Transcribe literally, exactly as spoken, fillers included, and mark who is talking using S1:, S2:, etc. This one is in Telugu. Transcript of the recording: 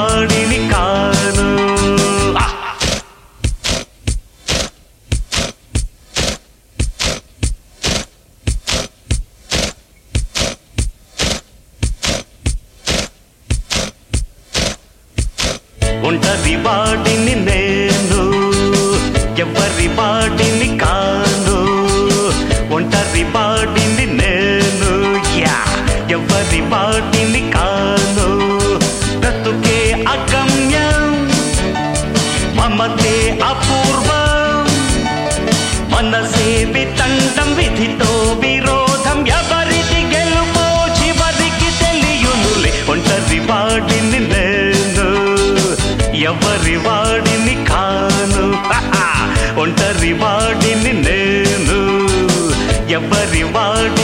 S1: వాడిని కాను. ఒంటరి వాడిని నేను, ఎవరి వాడిని కాను. ఒంటరి వాడిని నేను, యా ఎవరి వాడిని కాను. బ్రతుకే అగమ్యం, మమతే అపూర్వం, మనసే వితండం, విధితో విరోధం. ఎవరిది గెలుపో చివరికి తెలియునులే. ఒంటరి వాడిని నేను, ఎవరి వాడిని కాను. ఒంటరి వాడిని నేను, ఎవరి వాడి